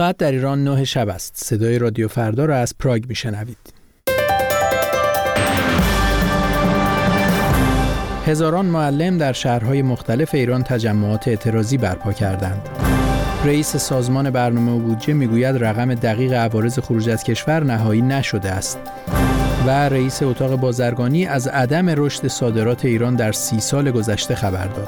ساعت در ایران 9 شب است. صدای رادیو فردا را از پراگ میشنوید. هزاران معلم در شهرهای مختلف ایران تجمعات اعتراضی برپا کردند. رئیس سازمان برنامه و بودجه میگوید رقم دقیق عوارض خروج از کشور نهایی نشده است. و رئیس اتاق بازرگانی از عدم رشد صادرات ایران در 30 سال گذشته خبر داد.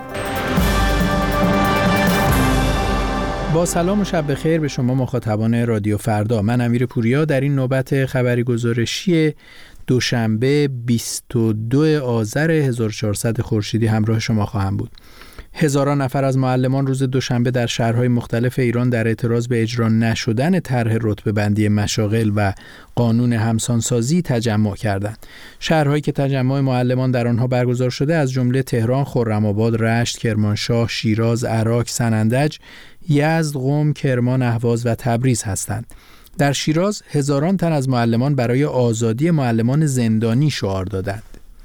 با سلام و شب بخیر به شما مخاطبان رادیو فردا. من امیر پوریا در این نوبت خبری گزارشی دوشنبه 22 آذر 1400 خورشیدی همراه شما خواهم بود. هزاران نفر از معلمان روز دوشنبه در شهرهای مختلف ایران در اعتراض به اجرا نشدن طرح رتبه بندی مشاغل و قانون همسانسازی تجمع کردند. شهرهایی که تجمع معلمان در آنها برگزار شده از جمله تهران، خرم‌آباد، رشت، کرمانشاه، شیراز، عراق، سنندج، یزد، قم، کرمان، اهواز و تبریز هستند. در شیراز هزاران تن از معلمان برای آزادی معلمان زندانی شعار دادند.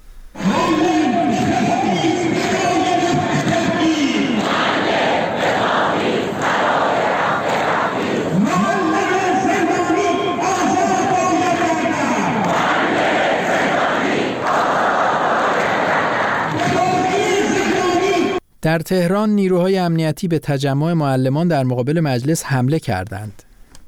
در تهران نیروهای امنیتی به تجمع معلمان در مقابل مجلس حمله کردند.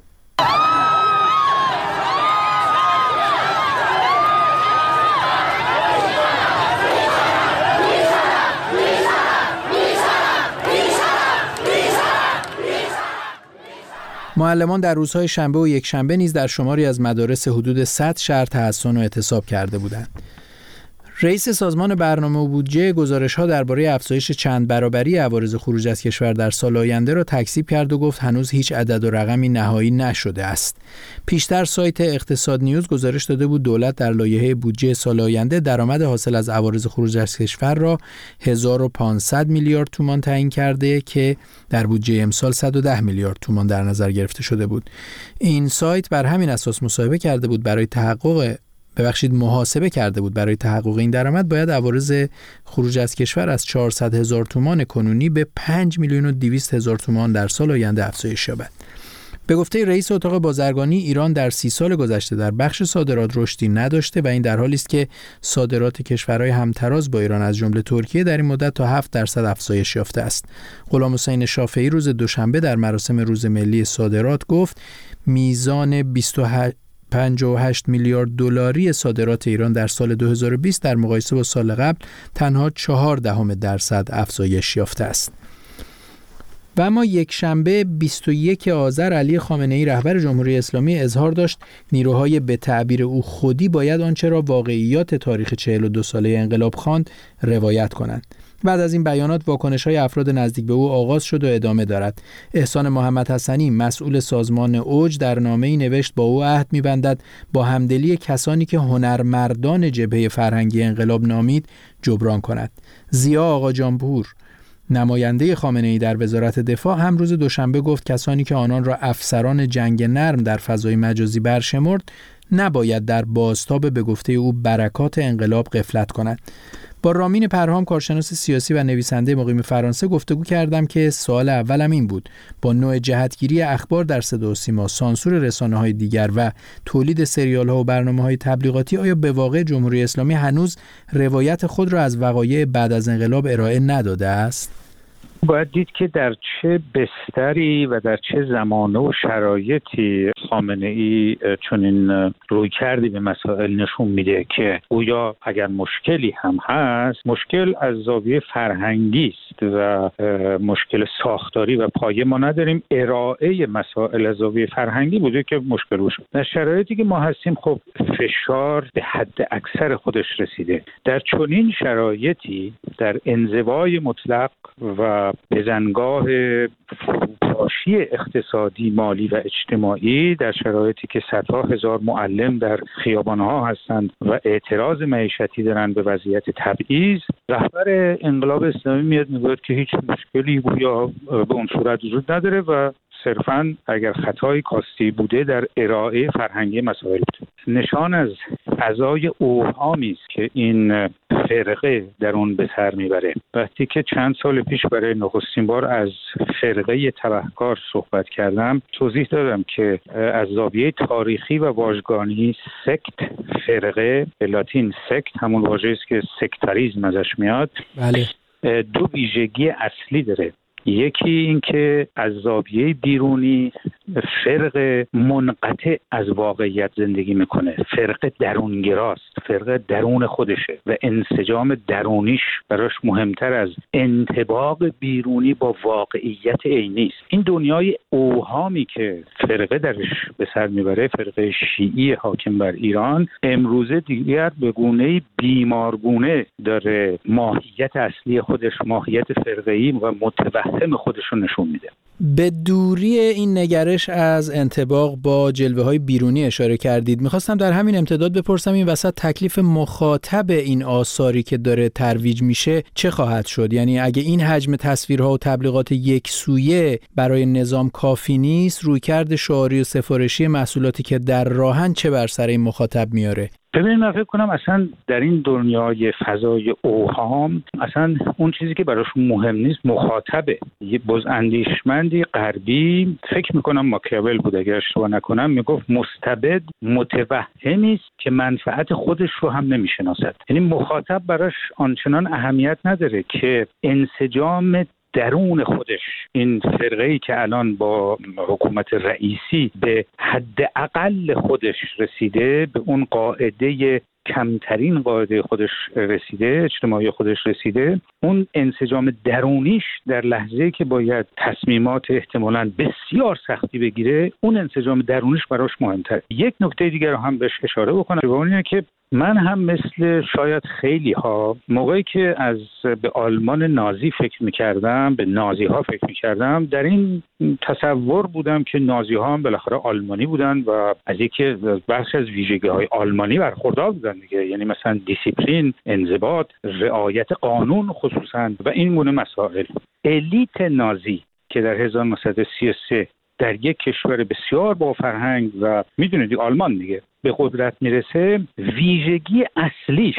معلمان در روزهای شنبه و یکشنبه نیز در شماری از مدارس حدود 100 شهر تحصن و اعتصاب کرده بودند. رئیس سازمان برنامه و بودجه گزارش‌ها درباره افزایش چند برابری عوارض خروج از کشور در سال آینده را تکذیب کرد و گفت هنوز هیچ عدد و رقمی نهایی نشده است. پیشتر سایت اقتصاد نیوز گزارش داده بود دولت در لایحه بودجه سال آینده درآمد حاصل از عوارض خروج از کشور را 1500 میلیارد تومان تعیین کرده که در بودجه امسال 110 میلیارد تومان در نظر گرفته شده بود. این سایت بر همین اساس محاسبه کرده بود برای تحقق این درآمد باید عوارض خروج از کشور از 400,000 تومان کنونی به 5,200,000 تومان در سال آینده افزایش یابد. به گفته رئیس اتاق بازرگانی ایران در 30 سال گذشته در بخش صادرات رشدی نداشته و این در حالی است که صادرات کشورهای همتراز با ایران از جمله ترکیه در این مدت تا 7% افزایش یافته است. غلامحسین شافعی روز دوشنبه در مراسم روز ملی صادرات گفت میزان 58 میلیارد دلاری صادرات ایران در سال 2020 در مقایسه با سال قبل تنها 0.4% افزایش یافته است. و اما یک شنبه 21 آذر علی خامنه‌ای رهبر جمهوری اسلامی اظهار داشت نیروهای به تعبیر او خودی باید آنچه را واقعیات تاریخ 42 ساله انقلاب خواند روایت کنند. بعد از این بیانات واکنش‌های افراد نزدیک به او آغاز شد و ادامه دارد. احسان محمد حسنی مسئول سازمان اوج در نامه‌ای نوشت با او عهد می‌بندد با همدلی کسانی که هنرمردان جبهه فرهنگی انقلاب نامید جبران کند. ضیا آقاجانپور نماینده خامنه‌ای در وزارت دفاع هم روز دوشنبه گفت کسانی که آنان را افسران جنگ نرم در فضای مجازی برشمرد نباید در بازتاب به گفته او برکات انقلاب غفلت کنند. با رامین پرهام کارشناس سیاسی و نویسنده مقیم فرانسه گفتگو کردم که سوال اولم این بود: با نوع جهتگیری اخبار در صدا و سیما، سانسور رسانه‌های دیگر و تولید سریال‌ها و برنامه‌های تبلیغاتی آیا به واقع جمهوری اسلامی هنوز روایت خود را از وقایع بعد از انقلاب ارائه نداده است؟ باید دید که در چه بستری و در چه زمانه و شرایطی خامنه‌ای چنین رویکردی به مسائل نشون میده که گویا اگر مشکلی هم هست، مشکل از زاویه فرهنگی است و مشکل ساختاری و پایه ما نداریم. ارائه مسائل از زاویه فرهنگی بوده که مشکل باشه. در شرایطی که ما هستیم خب فشار به حد اکثر خودش رسیده. در چنین شرایطی در انزوای مطلق و بزنگاه فروپاشی اقتصادی، مالی و اجتماعی، در شرایطی که صدها هزار معلم در خیابان‌ها هستند و اعتراض معیشتی دارند به وضعیت تبعیض، رهبر انقلاب اسلامی میاد میگوید که هیچ مشکلی گویا به اون صورت وجود نداره و صرفاً اگر خطایی کاستی بوده در ارائه فرهنگی مسائل بود. نشان از فضای اوهامی است که این فرقه در اون به سر میبره. وقتی که چند سال پیش برای نخستین بار از فرقه تبهکار صحبت کردم، توضیح دادم که از زاویه تاریخی و واژگانی سکت، فرقه، به لاتین سکت همون واژه‌ای است که سکتاریسم ازش میاد. بله. دو ویژگی اصلی داره. یکی این که از زاویه بیرونی فرق منقطع از واقعیت زندگی میکنه، فرق درونگراست، فرق درون خودشه و انسجام درونیش براش مهمتر از انطباق بیرونی با واقعیت عینی است. این دنیای اوهامی که فرقه درش به سر میبره، فرقه شیعی حاکم بر ایران، امروزه دیگر به گونه‌ای بیمارگونه داره ماهیت اصلی خودش، ماهیت فرقه‌ای و متوهم خودش رو نشون میده. به دوری این نگرش از انطباق با جلوه‌های بیرونی اشاره کردید. میخواستم در همین امتداد بپرسم این وسط تکلیف مخاطب این آثاری که داره ترویج میشه چه خواهد شد؟ یعنی اگه این حجم تصویرها و تبلیغات یک سویه برای نظام کافی نیست، رویکرد شعاری و سفارشی محصولاتی که در راهن چه بر سر این مخاطب میاره؟ ببینید، من فکر کنم اصلا در این دنیای فضای اوهام اصلا اون چیزی که براشون مهم نیست مخاطبه. یه بزاندیشمندی غربی، فکر میکنم ماکیاول بود اگر اشتباه نکنم، میگفت مستبد متوهمی است که منفعت خودش رو هم نمیشناسد. یعنی مخاطب براش آنچنان اهمیت نداره که انسجام درون خودش، این فرقه‌ای که الان با حکومت رئیسی به حد اقل خودش رسیده، به اون قاعده کمترین قاعده خودش رسیده، اجتماعی خودش رسیده، اون انسجام درونیش در لحظه‌ای که باید تصمیمات احتمالاً بسیار سختی بگیره، اون انسجام درونیش براش مهمتره. یک نکته دیگر رو هم بهش اشاره بکنم، و اون اینه که من هم مثل شاید خیلی ها موقعی که به آلمان نازی فکر می‌کردم، به نازی ها فکر می‌کردم، در این تصور بودم که نازی ها هم بالاخره آلمانی بودن و از یکی بخش از ویژگی‌های آلمانی برخوردار بودن دیگه، یعنی مثلا دیسیپلین، انضباط، رعایت قانون خصوصا و این گونه مسائل. الیت نازی که در 1933 در یک کشور بسیار با فرهنگ و میدونید آلمان دیگه به قدرت میرسه، ویژگی اصلیش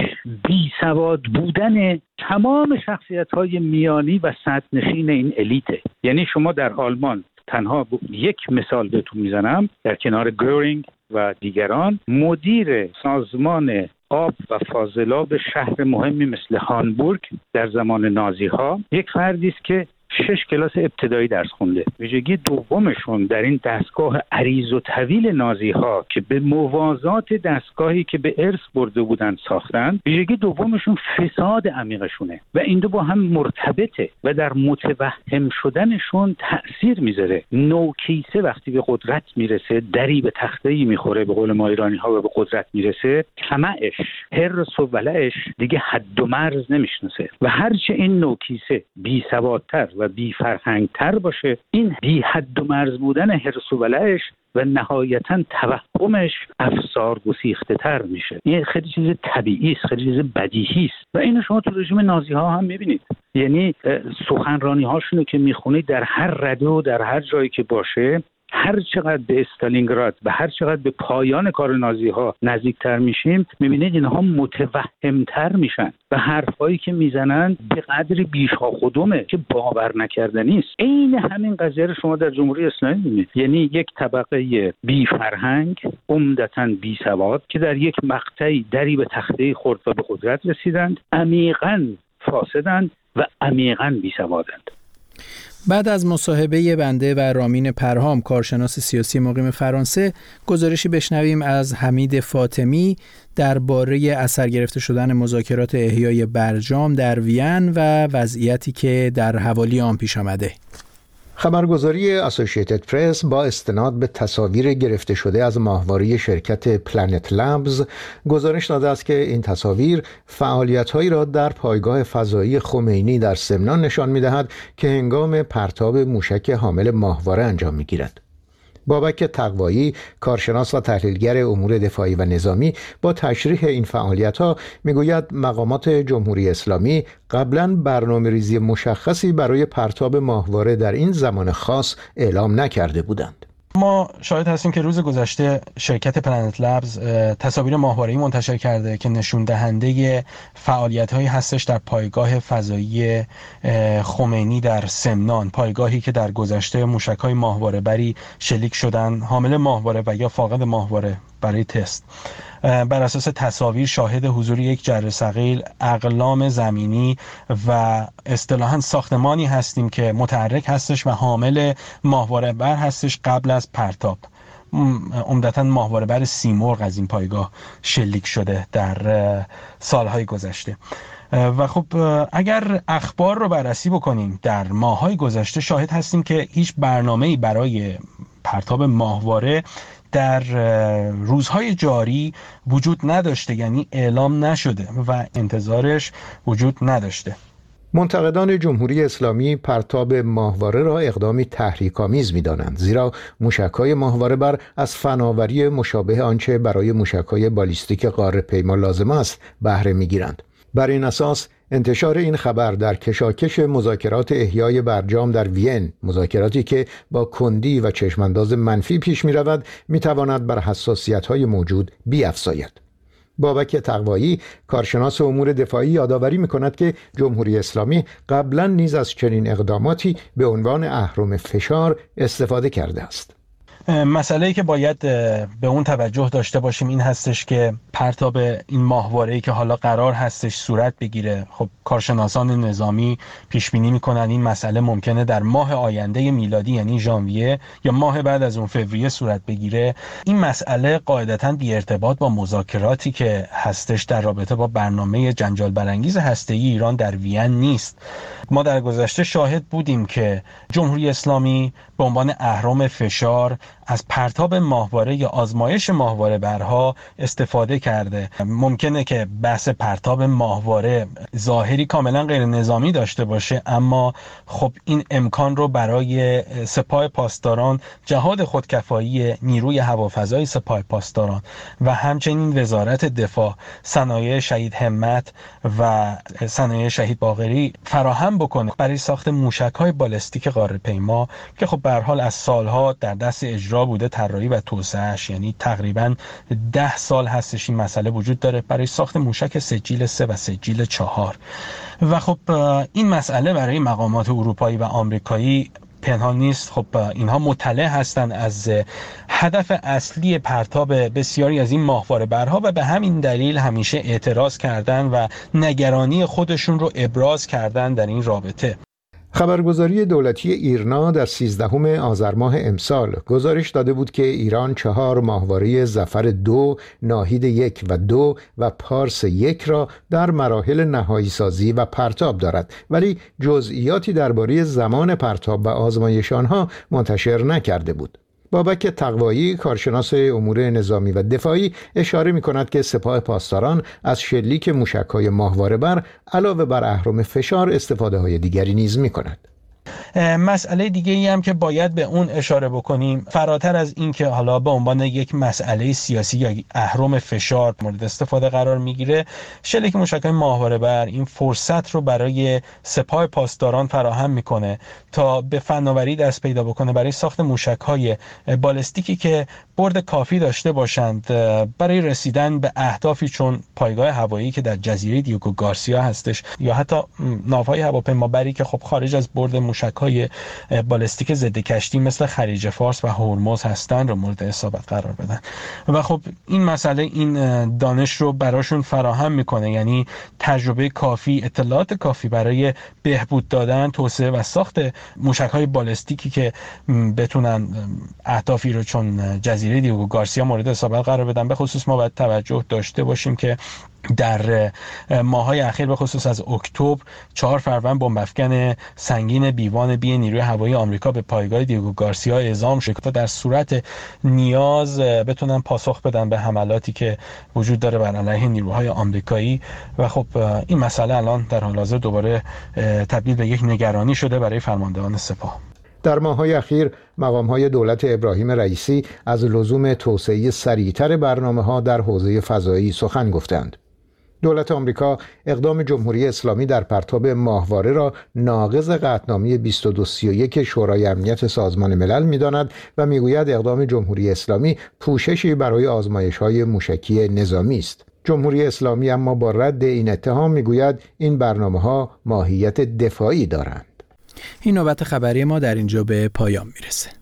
بیسواد بودن تمام شخصیت‌های میانی و سطح‌نشین این الیته. یعنی شما در آلمان، تنها یک مثال بهتون میزنم، در کنار گورینگ و دیگران، مدیر سازمان آب و فاضلاب شهر مهمی مثل هامبورگ در زمان نازی‌ها یک فردی است که 6 کلاس ابتدایی درس خونده. ویژگی دومشون در این دستگاه عریض و طویل نازی‌ها که به موازات دستگاهی که به ارث برده بودن ساختن، ویژگی دومشون فساد عمیقشونه و این دو با هم مرتبطه و در متوهم شدنشون تأثیر میذاره. نوکیسه وقتی به قدرت میرسه، دری به تخته‌ای میخوره، به قول ما ایرانی‌ها، و به قدرت میرسه، طمعش، حرص و ولعش دیگه حد و مرز نمیشناسه و هرچه این نوکیسه بی‌سوادتر و بی فرهنگتر باشه، این بی حد و مرز بودن حرص و ولعش و نهایتاً توهمش افسار گسیخته تر میشه. این خیلی چیز طبیعی است، خیلی چیز بدیهی است و اینو شما تو رژیم نازی ها هم میبینید. یعنی سخنرانی هاشونو که میخونید در هر رده و در هر جایی که باشه، هر چقدر به استالینگراد و هر چقدر به پایان کار نازی ها نزدیکتر میشیم، میبینید اینها متوهمتر میشن و حرفایی که میزنن به قدری بیشاخودمه که باور نکردنی است. عین همین قضیه رو شما در جمهوری اسلامی میبینید. یعنی یک طبقه بی فرهنگ، عمدتاً بی سواد، که در یک مقطعی دری به تخته خورد و به قدرت رسیدند، عمیقاً فاسدند و عمیقاً بی سوادند. بعد از مصاحبه بنده و رامین پرهام، کارشناس سیاسی مقیم فرانسه، گزارشی بشنویم از حمید فاطمی درباره اثر گرفته شدن مذاکرات احیای برجام در وین و وضعیتی که در حوالی آن پیش آمده. خبرگزاری اسوسییتد پرس با استناد به تصاویر گرفته شده از ماهواره شرکت پلنت لبز گزارش داده است که این تصاویر فعالیت‌هایی را در پایگاه فضایی خمینی در سمنان نشان می‌دهد که هنگام پرتاب موشک حامل ماهواره انجام می‌گیرد. بابک تقوایی، کارشناس و تحلیلگر امور دفاعی و نظامی، با تشریح این فعالیت‌ها میگوید مقامات جمهوری اسلامی قبلاً برنامه‌ریزی مشخصی برای پرتاب ماهواره در این زمان خاص اعلام نکرده بودند. ما شاهد هستیم که روز گذشته شرکت پلنت لبز تصاویر ماهواره‌ای منتشر کرده که نشون دهنده فعالیت‌هایی هستش در پایگاه فضایی خمینی در سمنان، پایگاهی که در گذشته موشک‌های ماهواره‌بری شلیک شدن حامل ماهواره و یا فاقد ماهواره برای تست. بر اساس تصاویر شاهد حضور یک جره ثقیل، اقلام زمینی و اصطلاحاً ساختمانی هستیم که متحرک هستش و حامل ماهواره بر هستش قبل از پرتاب. عمدتاً ماهواره بر سیمرغ از این پایگاه شلیک شده در سالهای گذشته. و خب اگر اخبار رو بررسی بکنیم در ماه‌های گذشته شاهد هستیم که هیچ برنامه‌ای برای پرتاب ماهواره در روزهای جاری وجود نداشته، یعنی اعلام نشده و انتظارش وجود نداشته. منتقدان جمهوری اسلامی پرتاب ماهواره را اقدامی تحریک‌آمیز می‌دانند، زیرا موشک‌های ماهواره‌بر از فناوری مشابه آنچه برای موشک‌های بالیستیک قاره‌پیما لازم است بهره می‌گیرند. بر این اساس انتشار این خبر در کشاکش مذاکرات احیای برجام در وین، مذاکراتی که با کندی و چشمانداز منفی پیش می رود، می تواند بر حساسیت‌های موجود بیفزاید. بابک تقوایی، کارشناس امور دفاعی، یادآوری می‌کند که جمهوری اسلامی قبلا نیز از چنین اقداماتی به عنوان اهرم فشار استفاده کرده است. مسئله‌ای که باید به اون توجه داشته باشیم این هستش که پرتاب این ماهواره‌ای که حالا قرار هستش صورت بگیره، خب کارشناسان نظامی پیش بینی می‌کنن این مسئله ممکنه در ماه آینده میلادی یعنی ژانویه یا ماه بعد از اون فوریه صورت بگیره. این مسئله قاعدتاً بی ارتباط با مذاکراتی که هستش در رابطه با برنامه جنجال برانگیز هسته‌ای ایران در وین نیست. ما در گذشته شاهد بودیم که جمهوری اسلامی به عنوان اهرم فشار از پرتاب ماهواره یا آزمایش ماهواره برها استفاده کرده. ممکنه که بحث پرتاب ماهواره ظاهری کاملا غیر نظامی داشته باشه، اما خب این امکان رو برای سپاه پاسداران، جهاد خودکفایی نیروی هوافضای سپاه پاسداران و همچنین وزارت دفاع، صنایع شهید همت و صنایع شهید باقری فراهم بکنه برای ساخت موشک‌های بالستیک قاره‌پیما که خب به هر حال از سالها در دست اجرا بوده، طراحی و توسعه‌اش، یعنی تقریباً 10 سال هستش این مسئله وجود داره برای ساخت موشک سجیل 3 و سجیل 4. و خب این مسئله برای مقامات اروپایی و آمریکایی پنهان نیست. خب اینها مطلع هستند از هدف اصلی پرتاب بسیاری از این ماهواره برها و به همین دلیل همیشه اعتراض کردن و نگرانی خودشون رو ابراز کردن در این رابطه. خبرگزاری دولتی ایرنا در 13 آذر ماه امسال گزارش داده بود که ایران 4 ماهواره ظفر 2، ناهید 1 و 2 و پارس 1 را در مراحل نهایی سازی و پرتاب دارد، ولی جزئیاتی درباره زمان پرتاب و آزمایش آنها منتشر نکرده بود. بابک تقوایی، کارشناس امور نظامی و دفاعی، اشاره می‌کند که سپاه پاسداران از شلیک موشک‌های ماهواره بر علاوه بر اهرم فشار استفاده‌های دیگری نیز می‌کند. مسئله دیگه ای هم که باید به اون اشاره بکنیم، فراتر از این که حالا به عنوان یک مسئله سیاسی یا اهرم فشار مورد استفاده قرار میگیره، شلیک موشک‌های ماهواره بر این فرصت رو برای سپاه پاسداران فراهم میکنه تا به فناوری دست پیدا بکنه برای ساخت موشک‌های بالستیکی که برد کافی داشته باشند برای رسیدن به اهدافی چون پایگاه هوایی که در جزیره دیوگو گارسیا هستش یا حتی ناوهای هواپیمابری که خب خارج از برد موشک‌های بالستیک ضد کشتی مثل خلیج فارس و هرمز هستن رو مورد اصابت قرار بدن. و خب این مسئله این دانش رو براشون فراهم میکنه، یعنی تجربه کافی، اطلاعات کافی برای بهبود دادن، توسعه و ساخت موشک‌های بالستیکی که بتونن اهدافی رو چون جزیره دیوگو گارسیا مورد اصابت قرار بدن. به خصوص ما باید توجه داشته باشیم که در ماه‌های اخیر به خصوص از اکتبر 4 فروند بمب‌افکن سنگین بیوان بی نیروی هوایی آمریکا به پایگاه دیوگو گارسیا اعزام شد تا در صورت نیاز بتونن پاسخ بدن به حملاتی که وجود داره بر علیه نیروهای آمریکایی. و خب این مسئله الان در حال حاضر دوباره تبدیل به یک نگرانی شده برای فرماندهان سپاه. در ماه‌های اخیر مقام‌های دولت ابراهیم رئیسی از لزوم توسعه سریعتر برنامه‌ها در حوزه فضایی سخن گفتند. دولت آمریکا اقدام جمهوری اسلامی در پرتاب ماهواره را ناقض قطعنامه 2231 شورای امنیت سازمان ملل می‌داند و می‌گوید اقدام جمهوری اسلامی پوششی برای آزمایش‌های موشکی نظامی است. جمهوری اسلامی اما با رد این اتهام می‌گوید این برنامه‌ها ماهیت دفاعی دارند. این نوبت خبری ما در اینجا به پایان میرسه.